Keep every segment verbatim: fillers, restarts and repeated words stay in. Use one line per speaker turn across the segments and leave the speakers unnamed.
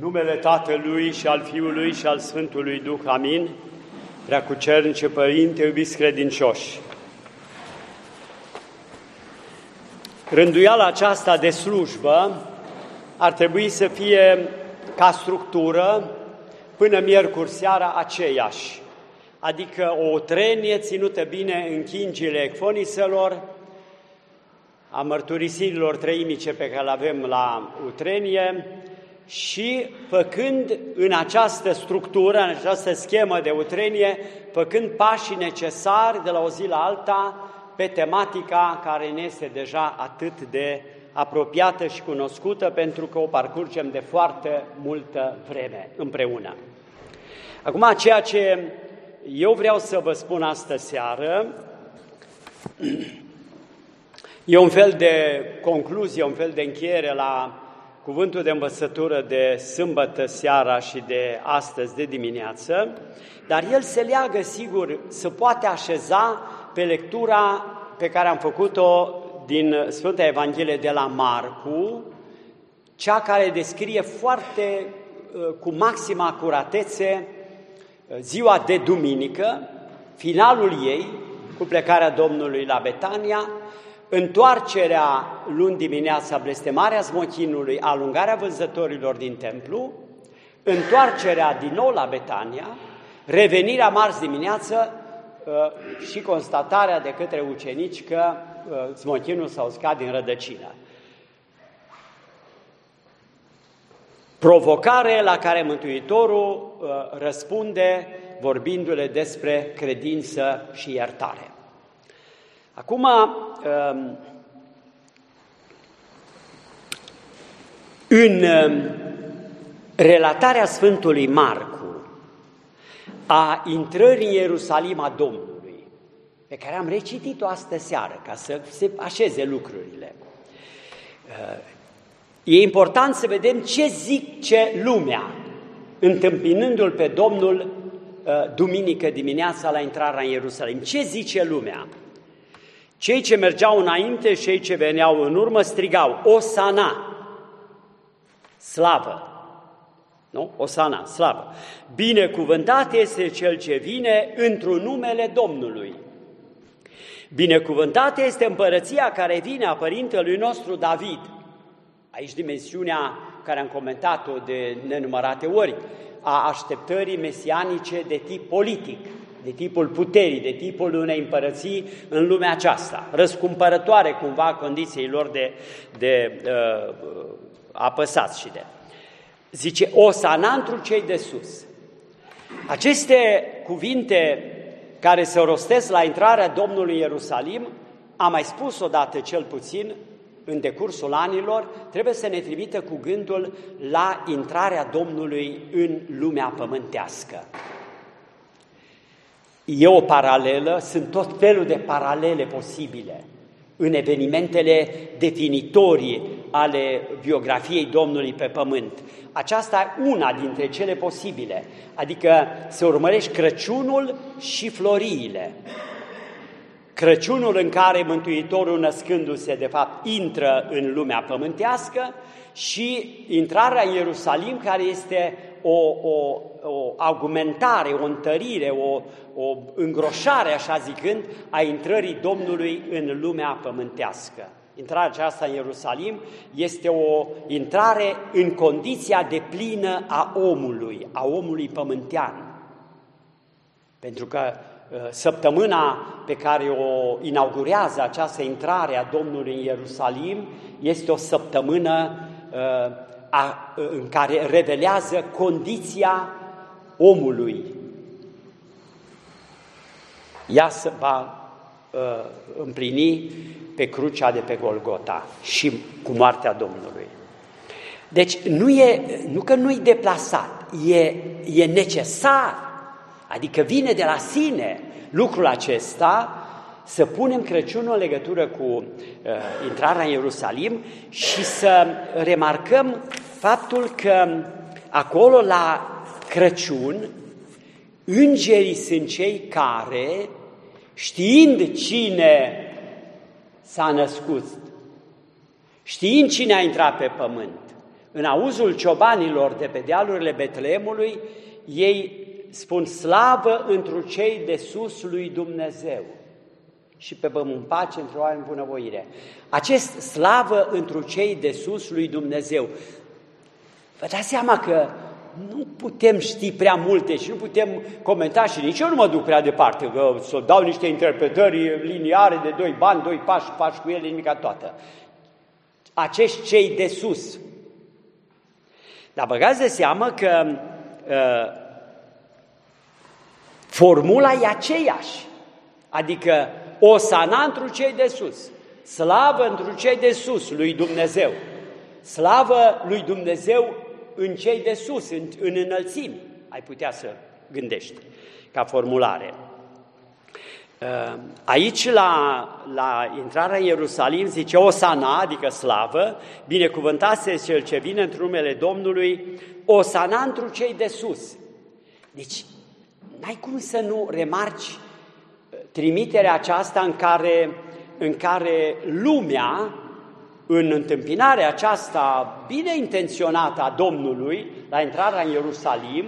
numele Tatălui și al Fiului și al Sfântului Duh, amin. Preacucernice Părinte, iubiți credincioși, rânduiala aceasta de slujbă ar trebui să fie ca structură până miercuri seara aceeași, adică o utrenie ținută bine în chingile ecfoniselor, a mărturisirilor treimice pe care le avem la utrenie și făcând în această structură, în această schemă de utrenie, făcând pașii necesari de la o zi la alta pe tematica care ne este deja atât de apropiată și cunoscută, pentru că o parcurgem de foarte multă vreme împreună. Acum, ceea ce eu vreau să vă spun astă seară e un fel de concluzie, un fel de încheiere la cuvântul de învățătură de sâmbătă seara și de astăzi de dimineață, dar el se leagă, sigur, se poate așeza pe lectura pe care am făcut-o din Sfânta Evanghelie de la Marcu, cea care descrie foarte, cu maximă acuratețe, ziua de duminică, finalul ei, cu plecarea Domnului la Betania, întoarcerea luni dimineața, blestemarea smochinului, alungarea vânzătorilor din templu, întoarcerea din nou la Betania, revenirea marți dimineață și constatarea de către ucenici că smochinul s-a uscat din rădăcină. Provocare la care Mântuitorul răspunde vorbindu-le despre credință și iertare. Acum, în relatarea Sfântului Marcu a intrării în Ierusalim a Domnului, pe care am recitit-o astă seară, ca să se așeze lucrurile, e important să vedem ce zice lumea, întâmpinându-L pe Domnul duminică dimineața la intrarea în Ierusalim. Ce zice lumea? Cei ce mergeau înainte și cei ce veneau în urmă strigau, Osana, slavă, nu? Osana, slavă. Binecuvântat este Cel ce vine într-un numele Domnului. Binecuvântată este împărăția care vine a părintelui nostru David. Aici dimensiunea care am comentat-o de nenumărate ori, a așteptării mesianice de tip politic, de tipul puterii, de tipul unei împărății în lumea aceasta, răscumpărătoare cumva condițiilor de, de uh, apăsați și de... Zice, Osana întru cei de sus. Aceste cuvinte care se rostesc la intrarea Domnului în Ierusalim, am mai spus odată cel puțin, în decursul anilor, trebuie să ne trimită cu gândul la intrarea Domnului în lumea pământească. E o paralelă, sunt tot felul de paralele posibile în evenimentele definitorii ale biografiei Domnului pe pământ. Aceasta e una dintre cele posibile, adică să urmărești Crăciunul și floriile. Crăciunul în care Mântuitorul, născându-se, de fapt, intră în lumea pământească și intrarea în Ierusalim, care este o, o, o argumentare, o întărire, o, o îngroșare, așa zicând, a intrării Domnului în lumea pământească. Intrarea aceasta în Ierusalim este o intrare în condiția deplină a omului, a omului pământean. Pentru că săptămâna pe care o inaugurează această intrare a Domnului în Ierusalim este o săptămână a, în care revelează condiția omului. Ea se va uh, împlini pe crucea de pe Golgota și cu moartea Domnului. Deci nu, e, nu că nu-i deplasat, e, e necesar, adică vine de la sine lucrul acesta, să punem Crăciunul în legătură cu uh, intrarea în Ierusalim și să remarcăm faptul că acolo la Crăciun îngerii sunt cei care, știind cine s-a născut, știind cine a intrat pe pământ, În auzul ciobanilor de pe dealurile Betleemului, ei spun slavă întru cei de sus lui Dumnezeu și pe pământ pace într-o oameni bunăvoire. Acest slavă întru cei de sus lui Dumnezeu. Vă dați seama că nu putem ști prea multe și nu putem comenta și nici eu nu mă duc prea departe, că să dau niște interpretări liniare de doi bani, doi pași, pași cu ele, nimica toată. Acești cei de sus. Dar băgați de seamă că uh, formula e aceeași, adică Osana întru cei de sus, slavă întru cei de sus lui Dumnezeu, slavă lui Dumnezeu în cei de sus, în, în înălțimi, ai putea să gândești ca formulare. Aici, la, la intrarea în Ierusalim, zice Osana, adică slavă, binecuvântat este cel ce vine într numele Domnului, Osana întru cei de sus. Deci, n-ai cum să nu remarci trimiterea aceasta în care, în care lumea, în întâmpinarea aceasta bine intenționată a Domnului, la intrarea în Ierusalim,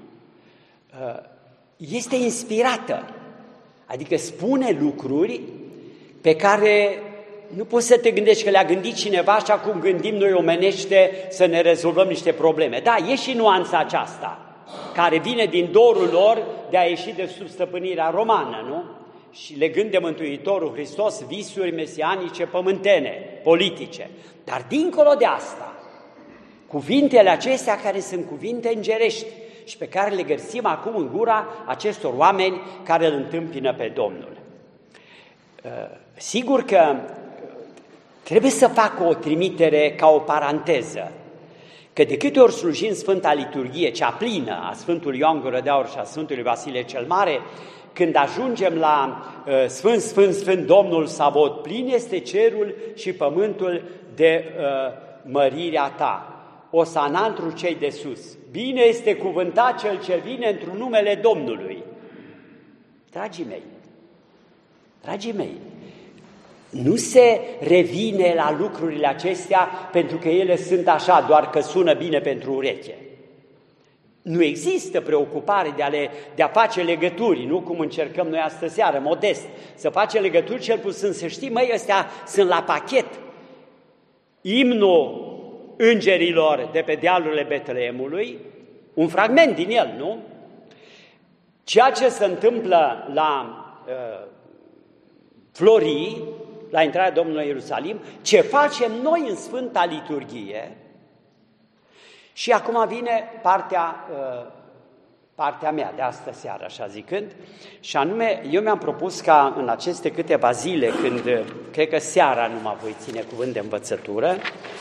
este inspirată. Adică spune lucruri pe care nu poți să te gândești că le-a gândit cineva și acum gândim noi omenește să ne rezolvăm niște probleme. Da, e și nuanța aceasta, care vine din dorul lor de a ieși de sub stăpânirea romană, nu? Și legând de Mântuitorul Hristos visuri mesianice pământene, politice. Dar dincolo de asta, cuvintele acestea care sunt cuvinte îngerești și pe care le găsim acum în gura acestor oameni care îl întâmpină pe Domnul. Sigur că trebuie să fac o trimitere ca o paranteză, că de câte ori slujim Sfânta Liturghie, cea plină a Sfântului Ioan Gură de Aur și a Sfântului Vasile cel Mare, când ajungem la uh, Sfânt, Sfânt, Sfânt Domnul Savot, plin este cerul și pământul de uh, mărirea ta. Osana întru cei de sus. Bine este cuvântat cel ce vine într-un numele Domnului. Dragii mei, dragii mei, nu se revine la lucrurile acestea pentru că ele sunt așa, doar că sună bine pentru ureche. Nu există preocupare de a, le, de a face legături, nu cum încercăm noi astă seară, modest, să facem legături, cel puțin să știi, măi, ăstea sunt la pachet. Imnul îngerilor de pe dealurile Betleemului, un fragment din el, nu? Ceea ce se întâmplă la uh, Florii, la intrarea Domnului Ierusalim, ce facem noi în Sfânta Liturghie. Și acum vine partea, partea mea de astă seară, așa zicând, și anume, eu mi-am propus ca în aceste câteva zile, când cred că seara nu mă voi ține cuvânt de învățătură,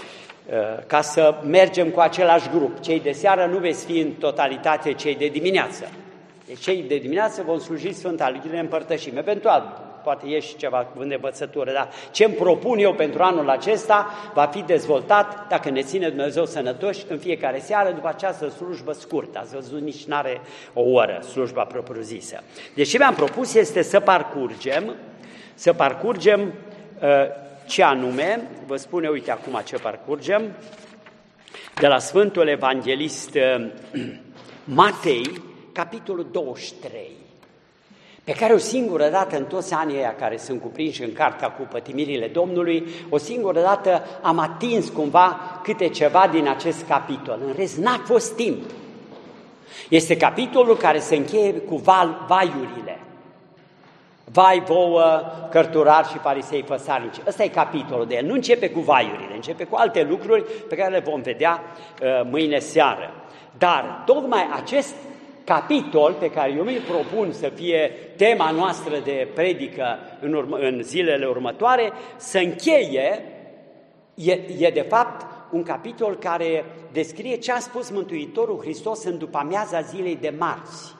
ca să mergem cu același grup. Cei de seară nu veți fi în totalitate cei de dimineață. Deci cei de dimineață vom sluji Sfânta Liturghie în împărtășime. Eventual, poate e și ceva cuvânt de învățătură, dar ce îmi propun eu pentru anul acesta va fi dezvoltat, dacă ne ține Dumnezeu sănătoși, în fiecare seară, după această slujbă scurtă. Ați văzut, nici n-are o oră slujba propriu-zisă. Deci ce mi-am propus este să parcurgem, să parcurgem uh, ce anume, vă spune, uite acum ce parcurgem, de la Sfântul Evanghelist uh, Matei, capitolul douăzeci și trei. Pe care o singură dată în toți anii ăia care sunt cuprinși în cartea cu pătimirile Domnului, o singură dată am atins cumva câte ceva din acest capitol. În rest, n-a fost timp. Este capitolul care se încheie cu val, vaiurile. Vai vouă, cărturari și farisei fățarnici. Ăsta e capitolul de el. Nu începe cu vaiurile, începe cu alte lucruri pe care le vom vedea uh, mâine seară. Dar tocmai acest capitol pe care eu mi-l propun să fie tema noastră de predică în, urmă, în zilele următoare, să încheie, e, e de fapt un capitol care descrie ce a spus Mântuitorul Hristos în după-amiaza zilei de marți.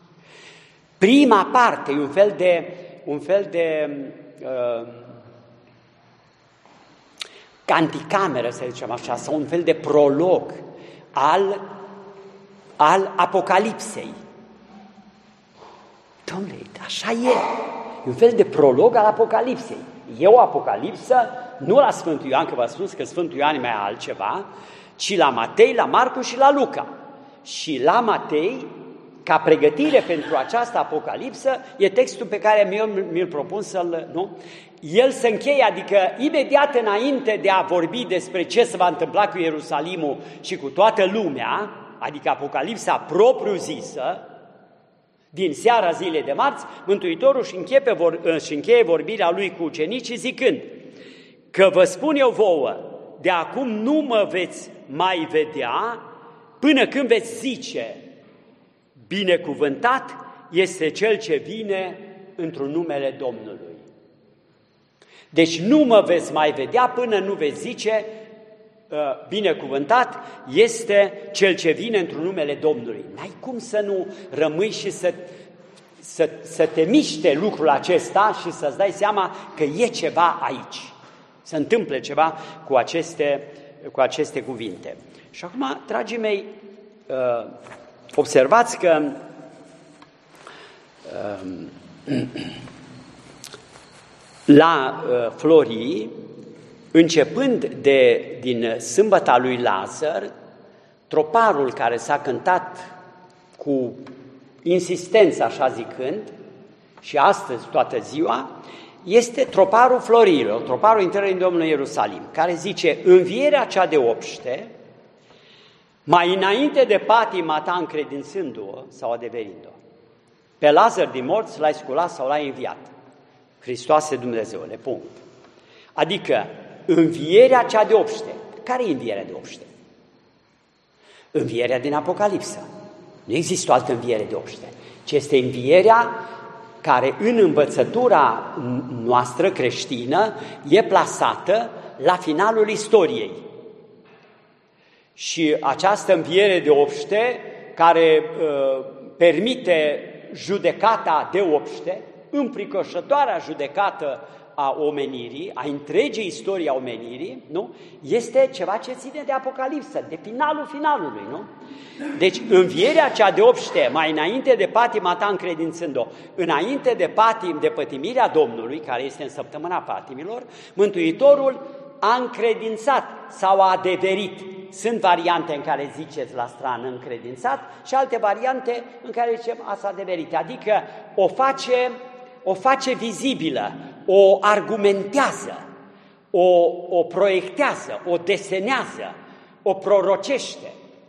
Prima parte e un fel de, un fel de uh, anticameră, să zicem așa, sau un fel de prolog al al Apocalipsei. Dom'le, așa e. E un fel de prolog al Apocalipsei. E o Apocalipsă, nu la Sfântul Ioan, că v-am spus că Sfântul Ioan e mai altceva, ci la Matei, la Marcu și la Luca. Și la Matei, ca pregătire pentru această apocalipsă, e textul pe care mi-l, mi-l propun să-l... Nu? El se încheie, adică imediat înainte de a vorbi despre ce se va întâmpla cu Ierusalimul și cu toată lumea, adică apocalipsa propriu-zisă, din seara zilei de marți, Mântuitorul își, închepe vor, își încheie vorbirea lui cu ucenicii zicând că vă spun eu vouă, de acum nu mă veți mai vedea până când veți zice, binecuvântat este cel ce vine într-un numele Domnului. Deci nu mă veți mai vedea până nu veți zice, binecuvântat este cel ce vine într-un numele Domnului. N-ai cum să nu rămâi și să, să, să te miște lucrul acesta și să-ți dai seama că e ceva aici. Se întâmplă ceva cu aceste, cu aceste cuvinte. Și acum, dragii mei, observați că la Florii, începând de, din sâmbăta lui Lazar, troparul care s-a cântat cu insistență, așa zicând, și astăzi toată ziua, este troparul Florilor, troparul intrării în Domnul Ierusalim, care zice, învierea cea de obște, mai înainte de patima ta încredințându-o sau adeverind-o, pe Lazar din morți l-ai sculat sau l-ai înviat. Hristoase Dumnezeule, punct. Adică, învierea cea de obște. Care e învierea de obște? Învierea din Apocalipsă. Nu există o altă înviere de obște, ci este învierea care în învățătura noastră creștină e plasată la finalul istoriei. Și această înviere de obște, care uh, permite judecata de obște, înfricoșătoarea judecată a omenirii, a întregii istorii a omenirii, nu? Este ceva ce ține de Apocalipsă, de finalul finalului, nu? Deci, învierea cea de obște, mai înainte de patima ta încredințând-o, înainte de patim, de pătimirea Domnului, care este în săptămâna patimilor, Mântuitorul a încredințat sau a adeverit. Sunt variante în care ziceți la strană încredințat și alte variante în care zicem a s-a adeverit, adică o face, o face vizibilă, o argumentează, o, o proiectează, o desenează, o prorocește,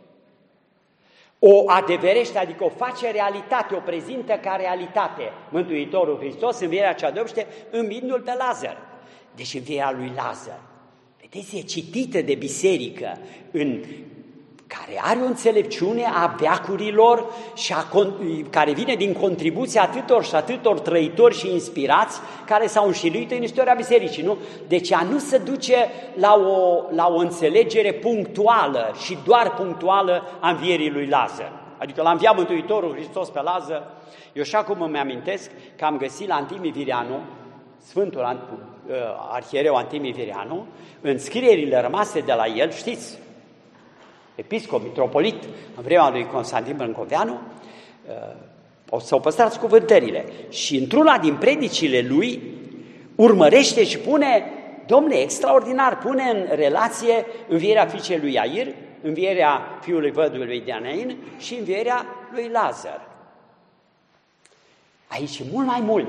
o adeverește, adică o face realitate, o prezintă ca realitate. Mântuitorul Hristos, învierea cea de obște, învindu-l pe Lazar. Deci învierea lui Lazar, vedeți, e citită de biserică, în, care are o înțelepciune a veacurilor și a, care vine din contribuția atâtor și atâtor trăitori și inspirați care s-au înșiruit în istoria bisericii, nu? Deci a nu se duce la o, la o înțelegere punctuală și doar punctuală a învierii lui Lazar. Adică l-a înviat Mântuitorul Hristos pe Lazar. Eu și acum îmi amintesc că am găsit la Antimii Virianu, Sfântul Arhiereu Antimii Virianu, în scrierile rămase de la el, știți, episcop, mitropolit, în vremea lui Constantin Brâncoveanu, o să o păstrați cuvântările. Și într-una din predicile lui urmărește și pune, domnule, extraordinar, pune în relație învierea fiicei lui Iair, învierea fiului văduvei de Anain și învierea lui Lazar. Aici mult mai mult.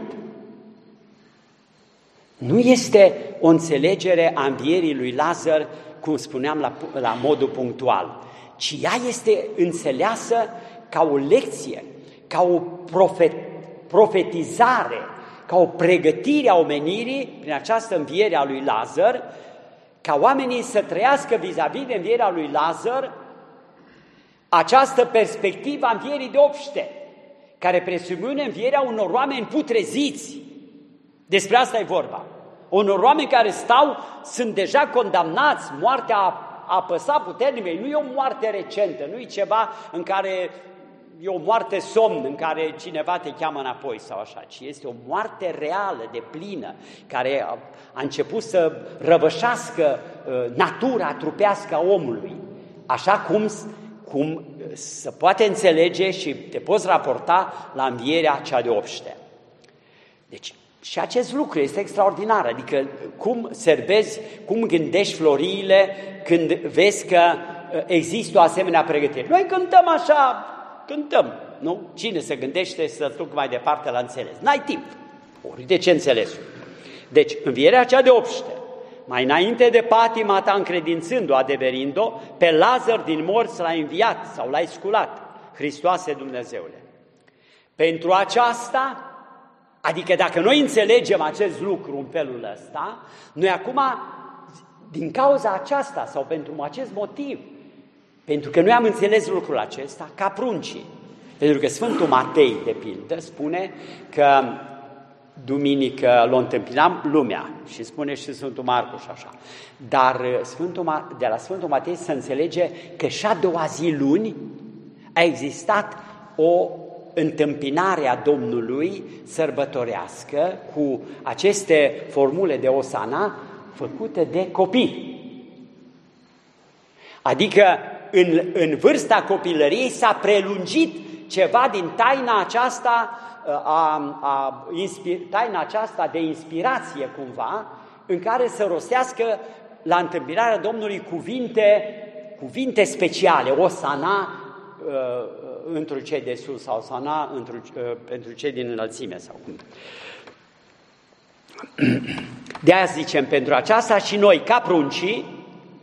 Nu este o înțelegere a învierii lui Lazar, cum spuneam, la, la modul punctual, ci ea este înțeleasă ca o lecție, ca o profet, profetizare, ca o pregătire a omenirii prin această înviere a lui Lazar, ca oamenii să trăiască vis-a-vis de învierea lui Lazar această perspectivă a învierii de obște, care presupune învierea unor oameni putreziți. Despre asta e vorba. Unor oameni care stau, sunt deja condamnați, moartea a apăsat puternic, nu e o moarte recentă, nu e ceva în care e o moarte somn, în care cineva te cheamă înapoi sau așa, ci este o moarte reală, de plină, care a, a început să răvășească uh, natura trupească a omului, așa cum, cum se poate înțelege și te poți raporta la învierea cea de obște. Deci, și acest lucru este extraordinar, adică cum servezi, cum gândești Floriile când vezi că există o asemenea pregătire. Noi cântăm așa, cântăm, nu? Cine se gândește să duc mai departe la înțeles? N-ai timp. Ori de ce înțelesul? Deci, învierea cea de obște, mai înainte de patima ta încredințând-o, adeverind-o, pe Lazar din morți l-a înviat sau l-a sculat, Hristoase Dumnezeule. Pentru aceasta, adică dacă noi înțelegem acest lucru în felul ăsta, noi acum, din cauza aceasta sau pentru acest motiv, pentru că noi am înțeles lucrul acesta ca pruncii, pentru că Sfântul Matei, de pildă, spune că duminică l-o întâmpinam lumea și spune și Sfântul Marcu și așa. Dar Sfântul, de la Sfântul Matei se înțelege că și a doua zi luni a existat o întâmpinare a Domnului sărbătorească cu aceste formule de Osana făcute de copii. Adică în, în vârsta copilăriei s-a prelungit ceva din taina aceasta A, a, inspir, taina aceasta de inspirație cumva, în care să rostească la întâmpinarea Domnului cuvinte, cuvinte speciale, Osana uh, într-un cei de sus sau Osana într-un, uh, pentru cei din înălțime sau cum. De aia zicem, pentru aceasta și noi, ca pruncii,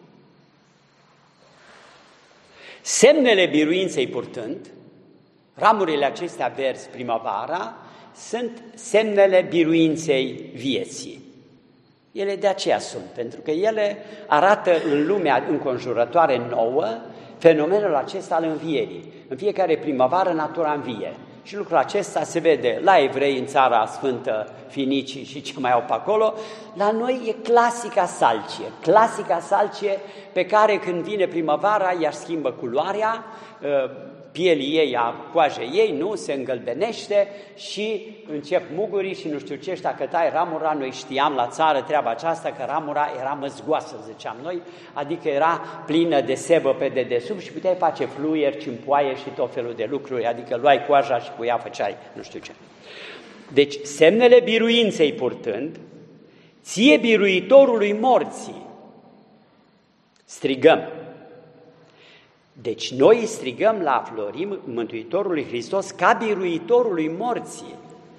semnele biruinței purtând, ramurile acestea verzi primăvara sunt semnele biruinței vieții. Ele de aceea sunt, pentru că ele arată în lumea înconjurătoare nouă fenomenul acesta al învierii. În fiecare primăvară natura învie. Și lucrul acesta se vede la evrei în țara Sfântă, Finicii și ce mai au pe acolo. La noi e clasica salcie, clasica salcie pe care când vine primăvara ea schimbă culoarea, pielii ei, a coajei ei, nu, se îngălbenește și încep mugurii și nu știu ce, și dacă tai ramura, noi știam la țară treaba aceasta, că ramura era măzgoasă, ziceam noi, adică era plină de sebă pe dedesubt și puteai face fluieri, cimpoaie și tot felul de lucruri, adică luai coaja și cu ea făceai nu știu ce. Deci, semnele biruinței purtând, ție biruitorului morții, strigăm. Deci noi strigăm la Florim Mântuitorului Hristos ca biruitorului morții,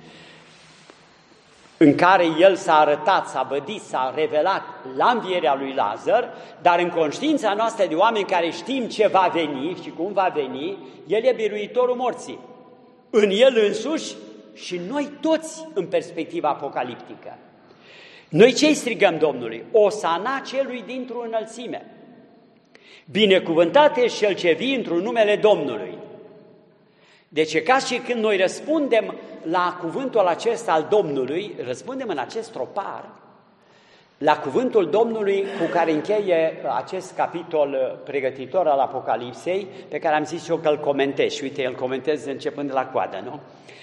în care El s-a arătat, s-a vădit, s-a revelat la învierea lui Lazar, dar în conștiința noastră de oameni care știm ce va veni și cum va veni, El e biruitorul morții. În El însuși și noi toți în perspectiva apocaliptică. Noi ce-i strigăm Domnului? Osana celui dintr-o înălțime. Binecuvântat ești cel ce vii într-un numele Domnului. Deci e ca și când noi răspundem la cuvântul acesta al Domnului, răspundem în acest tropar, la cuvântul Domnului cu care încheie acest capitol pregătitor al Apocalipsei, pe care am zis eu că îl comentez. Și uite, îl comentez începând de la coadă, nu?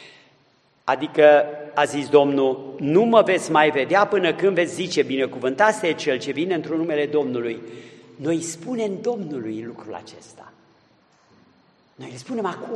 Adică a zis Domnul, nu mă veți mai vedea până când veți zice, binecuvântat e cel ce vine într-un numele Domnului. Noi spunem Domnului lucrul acesta. Noi îl spunem acum.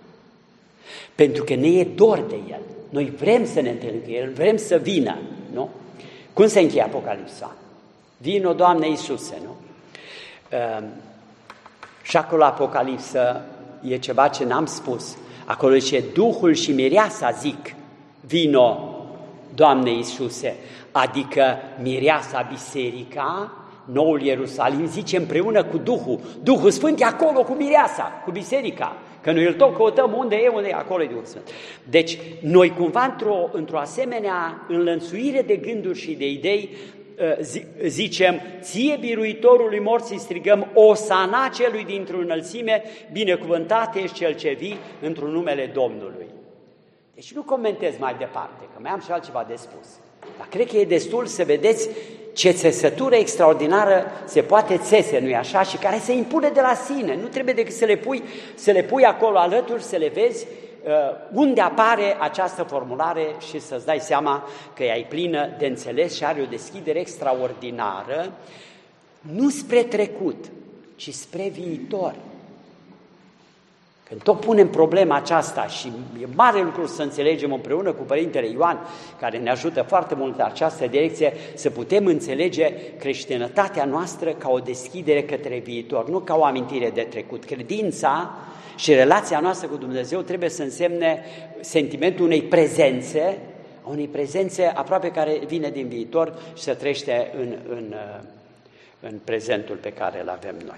Pentru că ne e dor de El. Noi vrem să ne întâlnim cu El, vrem să vină, nu? Cum se încheie Apocalipsa? Vino, Doamne Iisuse, nu? Uh, și acolo Apocalipsă e ceva ce n-am spus. Acolo zice, Duhul și mireasa zic, vino, Doamne Iisuse, adică mireasa biserica, Noul Ierusalim, zice împreună cu Duhul. Duhul Sfânt e acolo cu mireasa, cu biserica. Că noi îl tot căutăm unde e, unde e, acolo e Duhul Sfânt. Deci, noi cumva într-o, într-o asemenea înlănțuire de gânduri și de idei, zicem, ție biruitorului morții strigăm, Osana celui dintr-o înălțime, binecuvântat ești cel ce vii într-un numele Domnului. Deci nu comentez mai departe, că mai am și altceva de spus. Dar cred că e destul să vedeți ce țesătură extraordinară se poate țese, nu-i așa? Și care se impune de la sine. Nu trebuie decât să le pui, să le pui acolo alături, să le vezi uh, unde apare această formulare și să-ți dai seama că ea e plină de înțeles și are o deschidere extraordinară, nu spre trecut, ci spre viitor. Când tot punem problema aceasta și e mare lucru să înțelegem împreună cu Părintele Ioan, care ne ajută foarte mult în această direcție, să putem înțelege creștinătatea noastră ca o deschidere către viitor, nu ca o amintire de trecut. Credința și relația noastră cu Dumnezeu trebuie să însemne sentimentul unei prezențe, unei prezențe aproape care vine din viitor și se trăiește în, în, în prezentul pe care îl avem noi.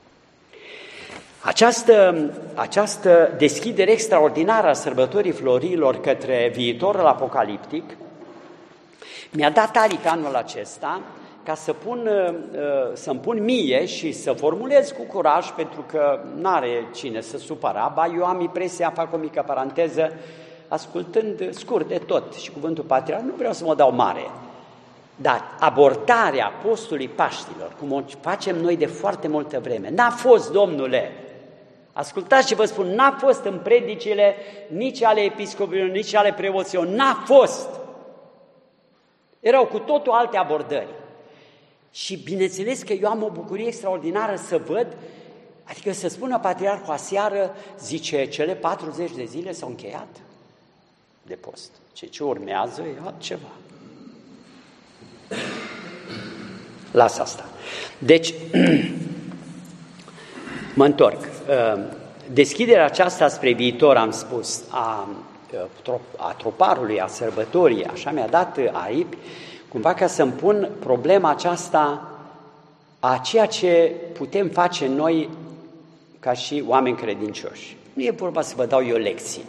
Această, această deschidere extraordinară a sărbătorii florilor către viitorul apocaliptic mi-a dat aripi anul acesta ca să pun, să-mi pun mie și să formulez cu curaj, pentru că n-are cine să supăra, ba eu am impresia, fac o mică paranteză, ascultând scurt de tot și cuvântul patriarh, nu vreau să mă dau mare, dar abordarea postului Paștilor, cum o facem noi de foarte multă vreme, n-a fost, domnule, ascultați ce vă spun, n-a fost în predicile nici ale episcopilor, nici ale preoților, n-a fost. Erau cu totul alte abordări. Și bineînțeles că eu am o bucurie extraordinară să văd, adică să spună patriarhul aseară, zice, cele patruzeci de zile s-au încheiat de post. Ce, ce urmează e altceva. Las asta. Deci, mă întorc. Deschiderea aceasta spre viitor, am spus, a, a troparului, a sărbătorii, așa mi-a dat aripi, cumva ca să-mi pun problema aceasta a ceea ce putem face noi ca și oameni credincioși. Nu e vorba să vă dau eu lecții.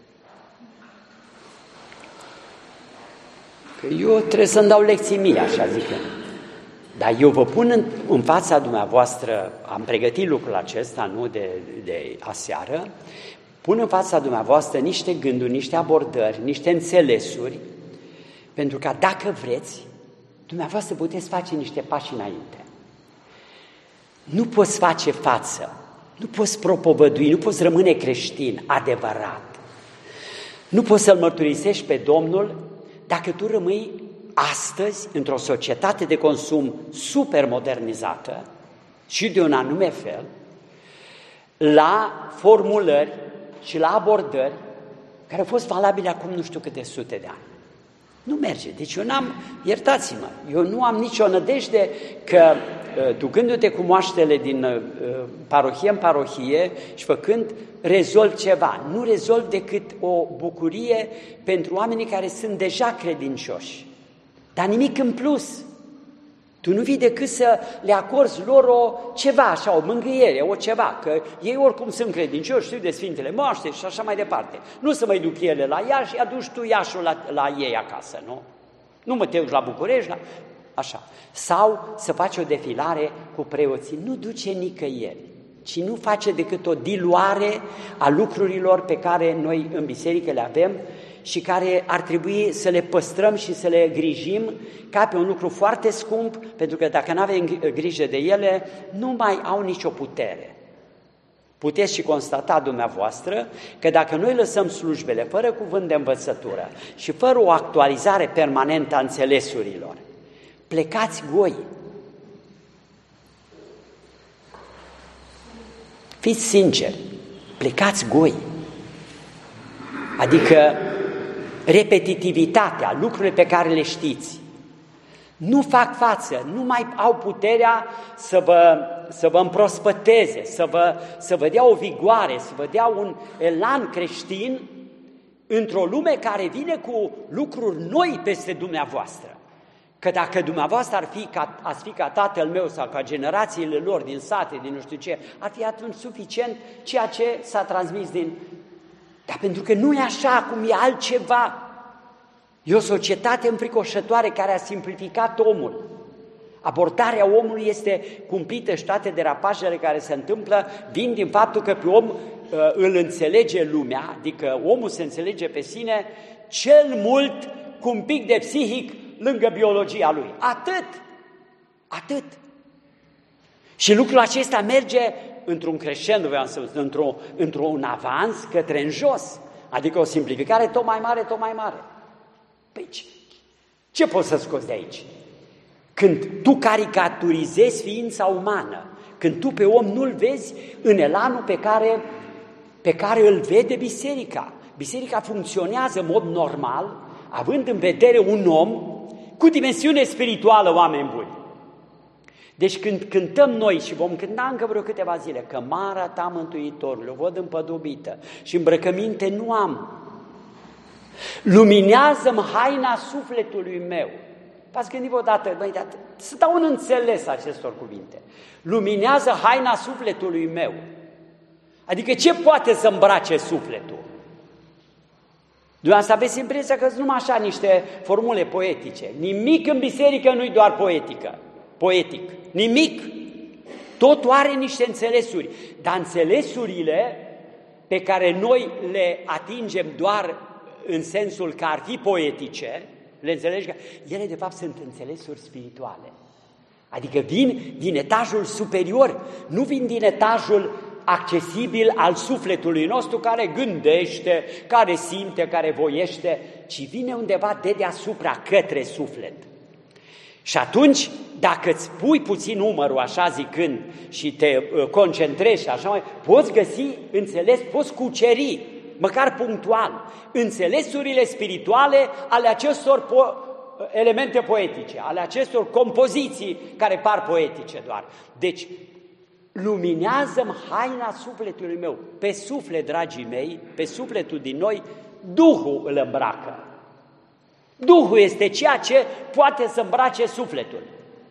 Că eu trebuie să-mi dau lecții mie, așa zic eu. Dar eu vă pun în, în fața dumneavoastră, am pregătit lucrul acesta, nu de, de aseară, pun în fața dumneavoastră niște gânduri, niște abordări, niște înțelesuri, pentru că dacă vreți, dumneavoastră puteți face niște pași înainte. Nu poți face față, nu poți propovădui, nu poți rămâne creștin adevărat. Nu poți să-L mărturisești pe Domnul dacă tu rămâi astăzi, într-o societate de consum super modernizată și de un anume fel, la formulări și la abordări care au fost valabile acum nu știu câte sute de ani. Nu merge. Deci eu n-am, iertați-mă, eu nu am nicio nădejde că ducându-te cu moaștele din uh, parohie în parohie și făcând, rezolv ceva. Nu rezolv decât o bucurie pentru oamenii care sunt deja credincioși. Dar nimic în plus. Tu nu vii decât să le acorzi lor o ceva, așa, o mângâiere, o ceva, că ei oricum sunt credincioși, știu de Sfintele Moaște și așa mai departe. Nu să mai duc ele la Iași și aduci tu Iașul la, la ei acasă, nu? Nu mă te duci la București, la... așa. Sau să faci o defilare cu preoții. Nu duce nicăieri, ci nu face decât o diluare a lucrurilor pe care noi în biserică le avem și care ar trebui să le păstrăm și să le grijim ca pe un lucru foarte scump, pentru că dacă nu avem grijă de ele, nu mai au nicio putere. Puteți și constata dumneavoastră că dacă noi lăsăm slujbele fără cuvânt de învățătură și fără o actualizare permanentă a înțelesurilor, plecați goi. Fiți sinceri, plecați goi. Adică repetitivitatea, lucrurile pe care le știți, nu fac față, nu mai au puterea să vă, să vă împrospăteze, să vă, să vă dea o vigoare, să vă dea un elan creștin într-o lume care vine cu lucruri noi peste dumneavoastră. Că dacă dumneavoastră ar fi ca, ați fi ca tatăl meu sau ca generațiile lor din sate, din nu știu ce, ar fi atunci suficient ceea ce s-a transmis din... Dar pentru că nu e așa, cum e altceva. E o societate înfricoșătoare care a simplificat omul. Abordarea omului este cumplită și toate derapajele care se întâmplă vin din faptul că pe om uh, îl înțelege lumea, adică omul se înțelege pe sine cel mult cu un pic de psihic lângă biologia lui. Atât! Atât! Și lucrul acesta merge într-un crescendo, vreau să spun, într-o, într-un avans către în jos, adică o simplificare tot mai mare, tot mai mare. Păi ce, ce poți să scoți de aici? Când tu caricaturizezi ființa umană, când tu pe om nu-l vezi în elanul pe care pe care îl vede biserica. Biserica funcționează în mod normal, având în vedere un om cu dimensiune spirituală, oameni buni. Deci când cântăm noi și vom cânta încă vreo câteva zile, cămara ta, Mântuitorule, o văd împădubită și îmbrăcăminte nu am. Luminează-mi haina sufletului meu. V-ați gândit vreodată, băi, dar să dau un înțeles acestor cuvinte. Luminează haina sufletului meu. Adică ce poate să îmbrace sufletul? Dumneavoastră aveți impresia că sunt numai așa niște formule poetice. Nimic în biserică nu-i doar poetică. Poetic. Nimic. Totul are niște înțelesuri. Dar înțelesurile pe care noi le atingem doar în sensul că ar fi poetice, le înțelegi că ele de fapt sunt înțelesuri spirituale. Adică vin din etajul superior, nu vin din etajul accesibil al sufletului nostru care gândește, care simte, care voiește, ci vine undeva de deasupra către suflet. Și atunci, dacă îți pui puțin umărul, așa zicând, și te concentrezi și așa mai, poți găsi înțeles, poți cuceri, măcar punctual, înțelesurile spirituale ale acestor po- elemente poetice, ale acestor compoziții care par poetice doar. Deci, luminează-mi haina sufletului meu. Pe suflet, dragii mei, pe sufletul din noi, Duhul îl îmbracă. Duhul este ceea ce poate să îmbrace sufletul.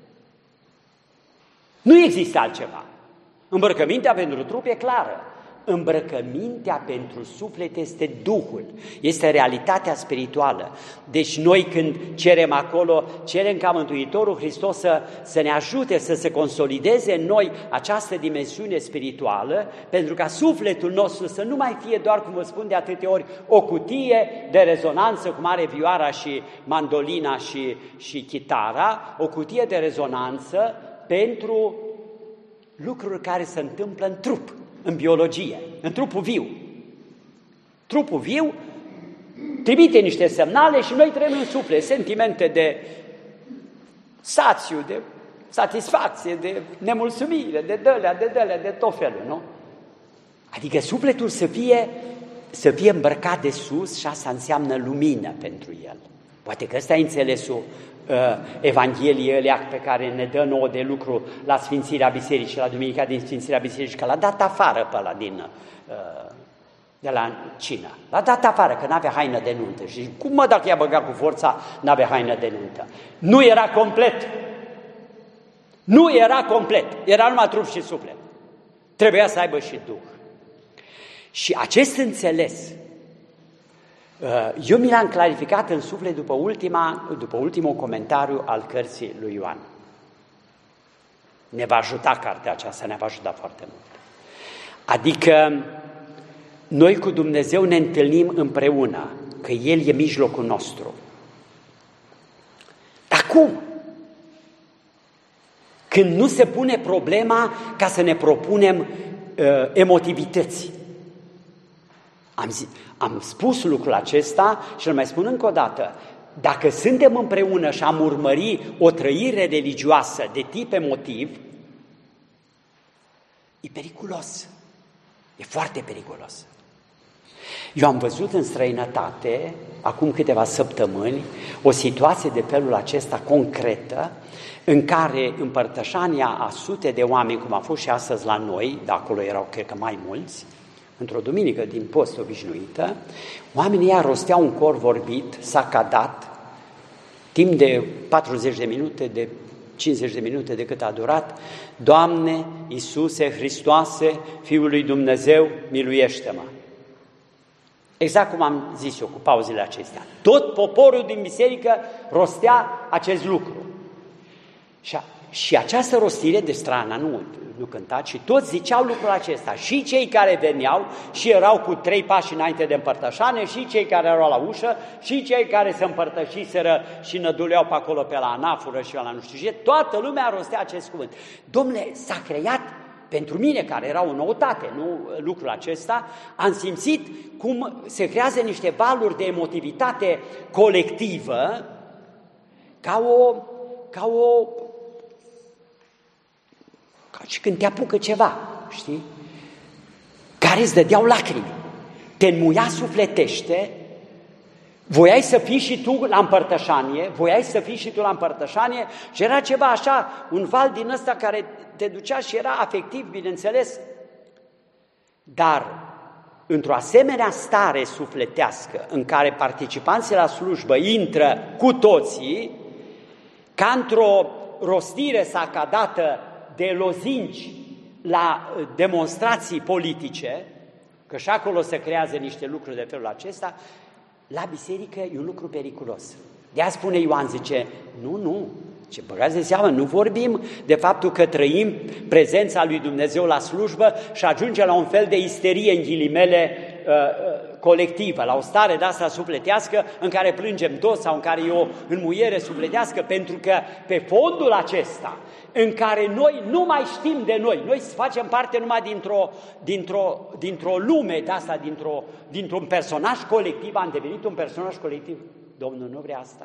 Nu există altceva. Îmbrăcămintea pentru trup e clară. Îmbrăcămintea pentru suflet este Duhul, este realitatea spirituală. Deci noi când cerem acolo, cerem ca Mântuitorul Hristos să, să ne ajute să se consolideze în noi această dimensiune spirituală, pentru ca sufletul nostru să nu mai fie doar, cum vă spun de atâtea ori, o cutie de rezonanță, cum are vioara și mandolina și, și chitara, o cutie de rezonanță pentru lucruri care se întâmplă în trup. În biologie, în trupul viu. Trupul viu trimite niște semnale și noi trăim în suflet, sentimente de sațiu, de satisfacție, de nemulțumire, de dălea, de dălea, de tot felul, nu? Adică sufletul să fie, să fie îmbrăcat de sus și asta înseamnă lumină pentru el. Poate că ăsta e înțelesul uh, Evangheliei alea pe care ne dă nouă de lucru la Sfințirea Bisericii, la Duminica din Sfințirea Bisericii, că l-a dat afară pe ăla din, uh, de la cină. L-a dat afară, că n-avea haină de nuntă. Și cum mă, dacă i-a băgat cu forța, n-avea haină de nuntă? Nu era complet. Nu era complet. Era numai trup și suflet. Trebuia să aibă și Duh. Și acest înțeles, eu mi l-am clarificat în suflet după, ultima, după ultimul comentariu al cărții lui Ioan. Ne va ajuta cartea aceasta, ne va ajuta foarte mult. Adică noi cu Dumnezeu ne întâlnim împreună, că El e mijlocul nostru. Dar cum? Când nu se pune problema ca să ne propunem uh, emotivități. Am, zi, am spus lucrul acesta și îl mai spun încă o dată. Dacă suntem împreună și am urmări o trăire religioasă de tip emotiv, e periculos. E foarte periculos. Eu am văzut în străinătate, acum câteva săptămâni, o situație de felul acesta concretă, în care împărtășania a sute de oameni, cum a fost și astăzi la noi, de acolo erau, cred că mai mulți, într-o duminică din post obișnuită, oamenii ăia rosteau un cor vorbit, sacadat, timp de patruzeci de minute, de cincizeci de minute de cât a durat: Doamne, Iisuse, Hristoase, Fiul lui Dumnezeu, miluiește-mă! Exact cum am zis eu cu pauzele acestea. Tot poporul din biserică rostea acest lucru. Și, a, și această rostire de strana, nu, nu cântat, și toți ziceau lucrul acesta. Și cei care veneau și erau cu trei pași înainte de împărtășane, și cei care erau la ușă, și cei care se împărtășiseră și năduleau pe acolo pe la anafură și la nu știu ce, toată lumea rostea acest cuvânt. Dom'le, s-a creat, pentru mine, care era o noutate, nu lucrul acesta, am simțit cum se creează niște valuri de emotivitate colectivă, ca o, ca o, ca și când te apucă ceva, știi? Ca care îți dădeau lacrimi, te înmuia sufletește, voiai să fii și tu la împărtășanie, voiai să fii și tu la împărtășanie și era ceva așa, un val din ăsta care te ducea și era afectiv, bineînțeles, dar într-o asemenea stare sufletească în care participanții la slujbă intră cu toții, ca într-o rostire sacadată de lozinci la demonstrații politice, că și acolo se creează niște lucruri de felul acesta, la biserică e un lucru periculos. De-aia spune Ioan, zice, nu, nu, ce băgați de seamă, nu vorbim de faptul că trăim prezența lui Dumnezeu la slujbă și ajunge la un fel de isterie, în ghilimele, colectivă, la o stare de asta sufletească în care plângem toți sau în care e o înmuiere sufletească, pentru că pe fondul acesta, în care noi nu mai știm de noi, noi facem parte numai dintr-o, dintr-o, dintr-o lume de asta, dintr-o, dintr-un personaj colectiv, am devenit un personaj colectiv. Domnul nu vrea asta.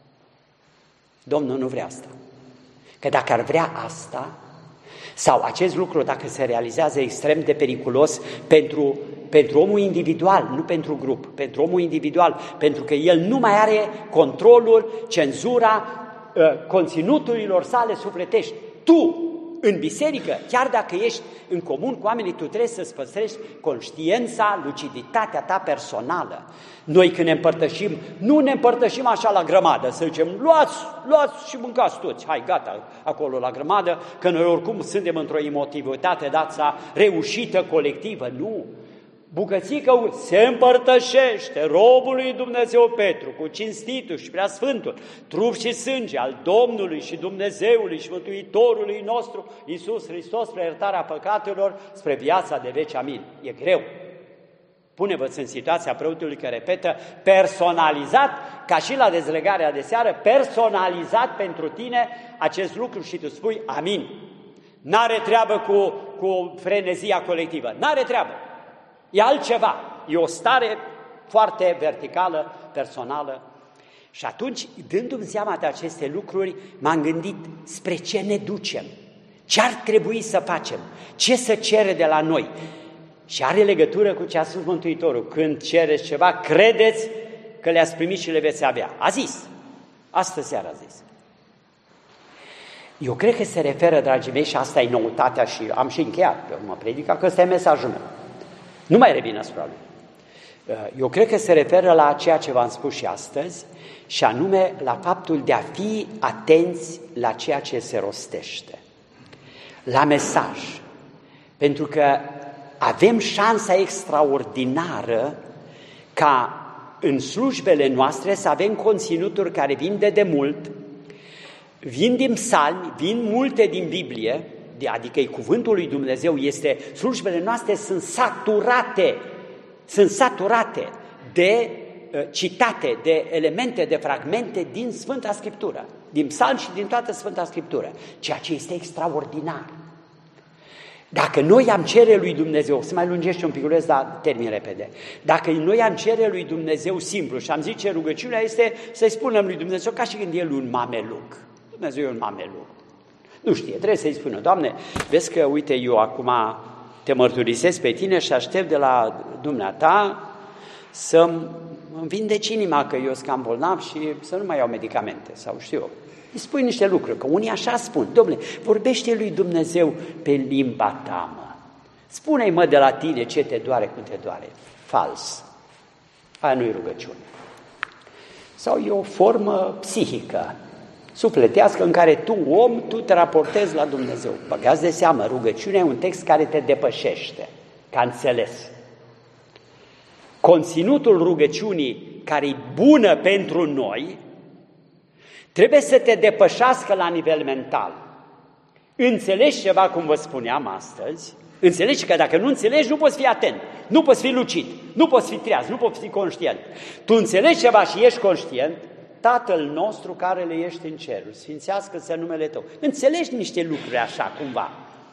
Domnul nu vrea asta. Că dacă ar vrea asta, sau acest lucru, dacă se realizează, extrem de periculos pentru, pentru omul individual, nu pentru grup, pentru omul individual, pentru că el nu mai are controlul, cenzura uh, conținuturilor sale sufletești. Tu, în biserică, chiar dacă ești în comun cu oamenii, tu trebuie să-ți păstrezi conștiința, luciditatea ta personală. Noi când ne împărtășim, nu ne împărtășim așa la grămadă, să zicem, luați, luați și mâncați toți, hai, gata, acolo la grămadă, că noi oricum suntem într-o emotivitate dața reușită colectivă, nu. Bucățică se împărtășește robul lui Dumnezeu Petru cu cinstitul și preasfântul, trup și sânge al Domnului și Dumnezeului și Mântuitorului nostru Iisus Hristos spre iertarea păcatelor, spre viața de veci. Amin. E greu. Pune-vă în situația preotului că repetă, personalizat, ca și la dezlegarea de seară, personalizat pentru tine acest lucru și tu spui amin. N-are treabă cu, cu frenezia colectivă, n-are treabă. E altceva, e o stare foarte verticală, personală. Și atunci, dându-mi seama de aceste lucruri, m-am gândit spre ce ne ducem, ce ar trebui să facem, ce să cere de la noi. Și are legătură cu ce a spus Mântuitorul, când cereți ceva, credeți că le-ați primit și le veți avea. A zis, astă seară a zis. Eu cred că se referă, dragii mei, și asta e noutatea și am și încheiat pe urmă predica, că ăsta e mesajul meu. Nu mai revin asupra lui. Eu cred că se referă la ceea ce v-am spus și astăzi, și anume la faptul de a fi atenți la ceea ce se rostește, la mesaj. Pentru că avem șansa extraordinară ca în slujbele noastre să avem conținuturi care vin de demult, vin din psalmi, vin multe din Biblie, adică cuvântul lui Dumnezeu este, slujbele noastre sunt saturate, sunt saturate de uh, citate, de elemente, de fragmente din Sfânta Scriptură, din psalmi și din toată Sfânta Scriptură, ceea ce este extraordinar. Dacă noi am cere lui Dumnezeu, să mai lungește un piculeț, dar termin repede, dacă noi am cere lui Dumnezeu simplu și am zice rugăciunea este să-i spunem lui Dumnezeu ca și când el un mameluc. Dumnezeu e un mameluc. Nu știe, trebuie să-i spună, Doamne, vezi că, uite, eu acum te mărturisesc pe tine și aștept de la dumneata să-mi vindeci inima, că eu sunt cam bolnav și să nu mai iau medicamente, sau știu eu. Îi spui niște lucruri, că unii așa spun, Dom'le, vorbește lui Dumnezeu pe limba ta, mă. Spune-i, mă, de la tine ce te doare, cum te doare. Fals. Aia nu-i rugăciune. Sau e o formă psihică, sufletească, în care tu, om, tu te raportezi la Dumnezeu. Băgați de seamă, rugăciunea e un text care te depășește, ca înțeles. Conținutul rugăciunii, care e bună pentru noi, trebuie să te depășească la nivel mental. Înțelegi ceva, cum vă spuneam astăzi, înțelegi că dacă nu înțelegi, nu poți fi atent, nu poți fi lucid, nu poți fi treaz, nu poți fi conștient. Tu înțelegi ceva și ești conștient, Tatăl nostru care le ești în cerul, sfințească-se numele Tău. Înțelegi niște lucruri așa, cumva.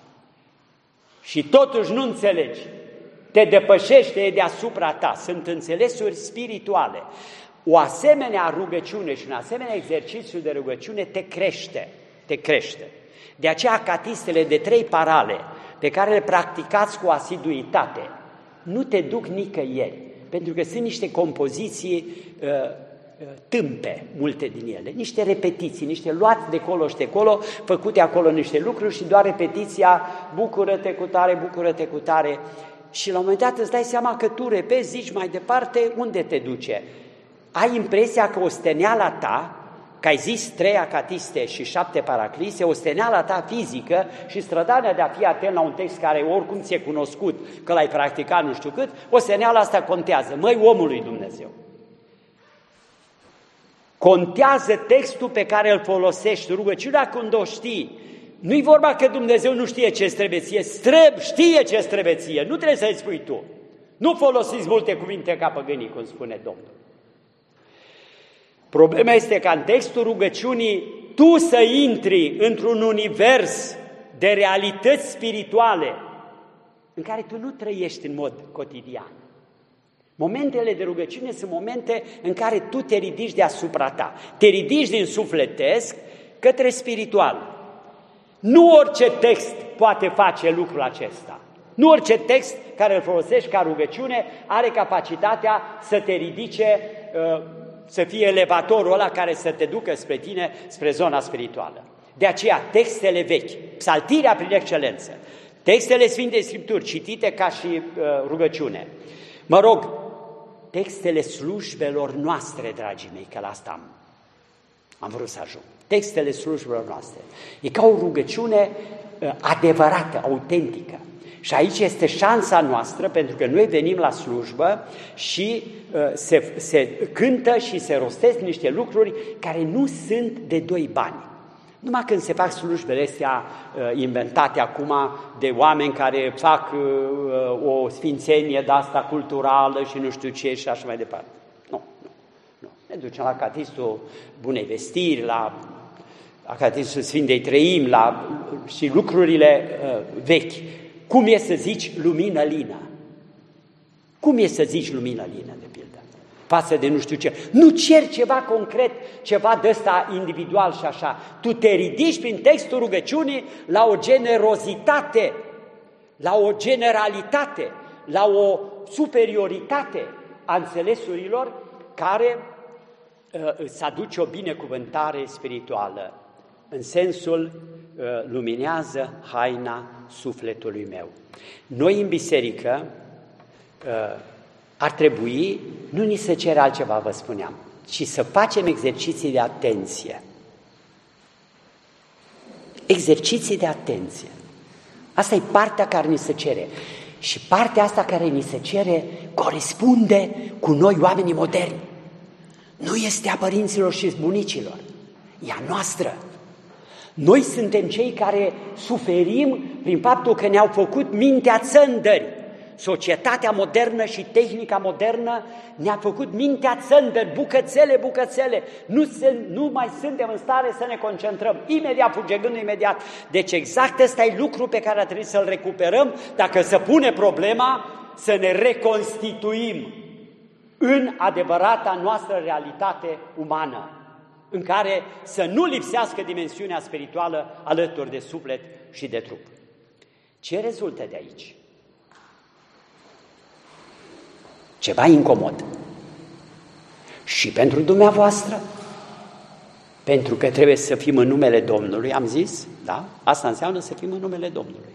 Și totuși nu înțelegi. Te depășește, e deasupra ta. Sunt înțelesuri spirituale. O asemenea rugăciune și un asemenea exercițiu de rugăciune te crește. Te crește. De aceea catistele de trei parale pe care le practicați cu asiduitate, nu te duc nicăieri, pentru că sunt niște compoziții uh, tâmpe, multe din ele, niște repetiții, niște luați de colo și de colo, făcute acolo niște lucruri și doar repetiția, bucură-te cu tare, bucură-te cu tare. Și la un moment dat îți dai seama că tu repezi, zici mai departe, unde te duce? Ai impresia că osteneala ta, că ai zis trei acatiste și șapte paraclise, osteneala ta fizică și strădania de a fi atent la un text care oricum ți-e cunoscut, că l-ai practicat nu știu cât, osteneala asta contează. Măi, omul lui Dumnezeu! Contează textul pe care îl folosești, rugăciunea când o știi. Nu-i vorba că Dumnezeu nu știe ce trebuie ție, străb, știe ce trebuie ție, nu trebuie să-i spui tu. Nu folosiți multe cuvinte ca păgânii, cum spune Domnul. Problema este că în textul rugăciunii tu să intri într-un univers de realități spirituale în care tu nu trăiești în mod cotidian. Momentele de rugăciune sunt momente în care tu te ridici deasupra ta, te ridici din sufletesc către spiritual. Nu orice text poate face lucrul acesta. Nu orice text care îl folosești ca rugăciune are capacitatea să te ridice, să fie elevatorul ăla care să te ducă spre tine, spre zona spirituală. De aceea, textele vechi, psaltirea prin excelență, textele Sfintei Scripturi, citite ca și rugăciune, mă rog, textele slujbelor noastre, dragii mei, că la asta am, am vrut să ajung. Textele slujbelor noastre. E ca o rugăciune uh, adevărată, autentică. Și aici este șansa noastră, pentru că noi venim la slujbă și uh, se, se cântă și se rostesc niște lucruri care nu sunt de doi bani. Numai când se fac slujbele astea uh, inventate acum de oameni care fac uh, o sfințenie de asta culturală și nu știu ce și așa mai departe. Nu, nu, nu. Ne ducem la Catistul Bunei Vestiri, la Catistul Sfintei Treimi, la și lucrurile uh, vechi. Cum e să zici lumină lină? Cum e să zici lumină lină, de pildă? Față de nu știu ce. Nu cer ceva concret, ceva de ăsta individual și așa. Tu te ridici prin textul rugăciunii la o generozitate, la o generalitate, la o superioritate a înțelesurilor care uh, îți aduce o binecuvântare spirituală, în sensul uh, luminează haina sufletului meu. Noi în biserică uh, ar trebui, nu ni se cere altceva, vă spuneam, ci să facem exerciții de atenție. Exerciții de atenție. Asta e partea care ni se cere. Și partea asta care ni se cere corespunde cu noi, oamenii moderni. Nu este a părinților și bunicilor, e a noastră. Noi suntem cei care suferim prin faptul că ne-au făcut mintea țândări. Societatea modernă și tehnica modernă ne-a făcut mintea țândări, bucățele, bucățele. Nu, se, nu mai suntem în stare să ne concentrăm. Imediat fuge gândul, imediat. Deci exact ăsta e lucru pe care ar trebui să-l recuperăm dacă se pune problema să ne reconstituim în adevărata noastră realitate umană, în care să nu lipsească dimensiunea spirituală alături de suflet și de trup. Ce rezultă de aici? Ceva incomod. Și pentru dumneavoastră, pentru că trebuie să fim în numele Domnului, am zis, da? Asta înseamnă să fim în numele Domnului.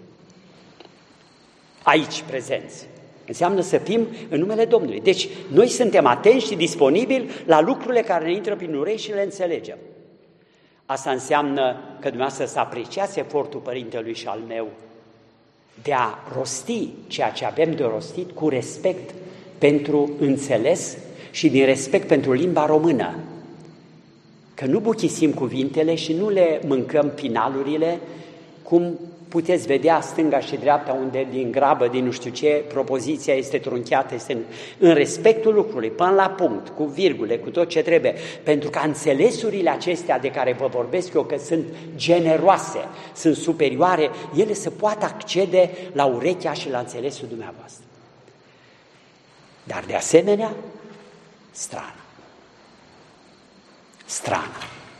Aici, prezenți. Înseamnă să fim în numele Domnului. Deci, noi suntem atenți și disponibili la lucrurile care ne intră prin urechi și le înțelegem. Asta înseamnă că dumneavoastră să apreciați efortul părintelui și al meu de a rosti ceea ce avem de rostit cu respect pentru înțeles și din respect pentru limba română. Că nu buchisim cuvintele și nu le mâncăm finalurile, cum puteți vedea stânga și dreapta, unde din grabă, din nu știu ce, propoziția este trunchiată, este în respectul lucrului, până la punct, cu virgule, cu tot ce trebuie, pentru că înțelesurile acestea de care vă vorbesc eu, că sunt generoase, sunt superioare, ele să poată accede la urechea și la înțelesul dumneavoastră. Dar de asemenea, strană. Strană.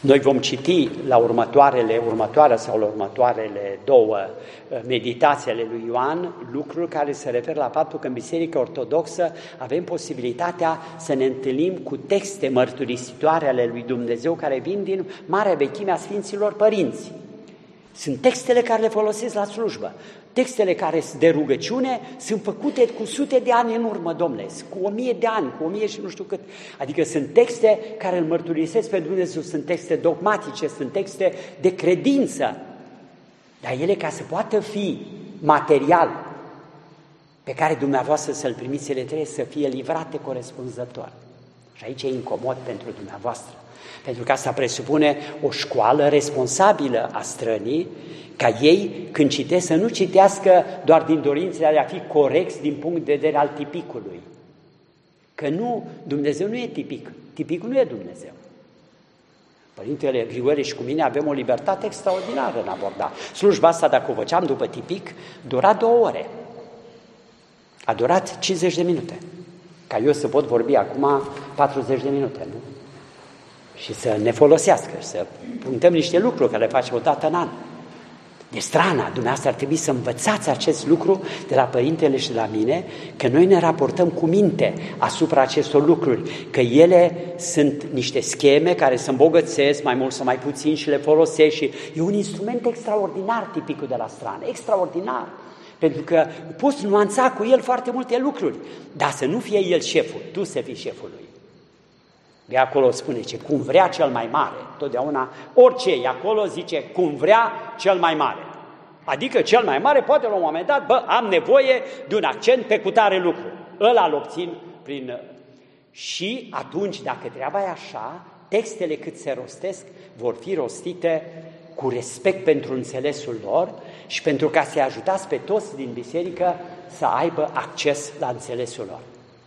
Noi vom citi la următoarele, următoarea sau la următoarele două meditații ale lui Ioan lucruri care se referă la faptul că în Biserica Ortodoxă avem posibilitatea să ne întâlnim cu texte mărturisitoare ale lui Dumnezeu care vin din Marea Vechime a Sfinților Părinți. Sunt textele care le folosesc la slujbă. Textele care sunt de rugăciune sunt făcute cu sute de ani în urmă, domnule, cu o mie de ani, cu o mie și nu știu cât. Adică sunt texte care îl mărturisesc pe Dumnezeu, sunt texte dogmatice, sunt texte de credință. Dar ele, ca să poată fi material pe care dumneavoastră să-l primiți, ele trebuie să fie livrate corespunzător. Și aici e incomod pentru dumneavoastră. Pentru că asta presupune o școală responsabilă a strănii, ca ei, când citesc, să nu citească doar din dorințele de a fi corecți din punct de vedere al tipicului. Că nu, Dumnezeu nu e tipic, tipicul nu e Dumnezeu. Părintele Grigore și cu mine avem o libertate extraordinară în aborda. Slujba asta, dacă o făceam după tipic, dura două ore. A durat cincizeci de minute. Ca eu să pot vorbi acum patruzeci de minute, nu? Și să ne folosească, să punctăm niște lucruri care le facem o dată în an. De strana, dumneavoastră ar trebui să învățați acest lucru de la părintele și de la mine, că noi ne raportăm cu minte asupra acestor lucruri, că ele sunt niște scheme care se îmbogățesc mai mult sau mai puțin și le folosești și e un instrument extraordinar tipicul de la strană, extraordinar, pentru că poți nuanța cu el foarte multe lucruri, dar să nu fie el șeful, tu să fii șeful lui. De acolo spune, ce cum vrea cel mai mare, totdeauna, orice e acolo zice, cum vrea cel mai mare. Adică cel mai mare poate la un moment dat, bă, am nevoie de un accent pe cutare lucru. Ăla îl obțin prin... Și atunci, dacă treaba e așa, textele cât se rostesc vor fi rostite cu respect pentru înțelesul lor și pentru ca să-i ajutați pe toți din biserică să aibă acces la înțelesul lor.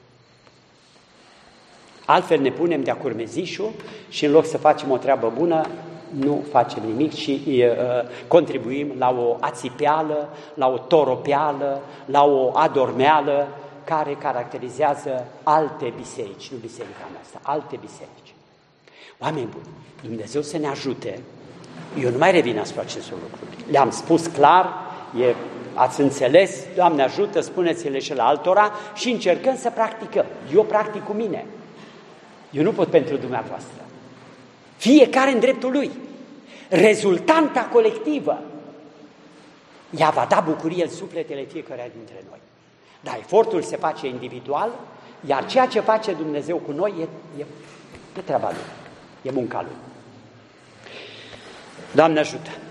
Altfel ne punem de-a curmezișul și în loc să facem o treabă bună, nu facem nimic și uh, contribuim la o ațipeală, la o toropeală, la o adormeală care caracterizează alte biserici, nu biserica noastră, alte biserici. Oameni buni, Dumnezeu să ne ajute. Eu nu mai revin asupra acestor lucruri. Le-am spus clar, e, ați înțeles, Doamne ajută, spuneți-le și la altora și încercăm să practicăm. Eu practic cu mine. Eu nu pot pentru dumneavoastră. Fiecare în dreptul lui. Rezultanta colectivă, ea va da bucurie în sufletele fiecăruia dintre noi. Dar efortul se face individual, iar ceea ce face Dumnezeu cu noi e, e, e treaba lui, e munca lui. Doamne ajută!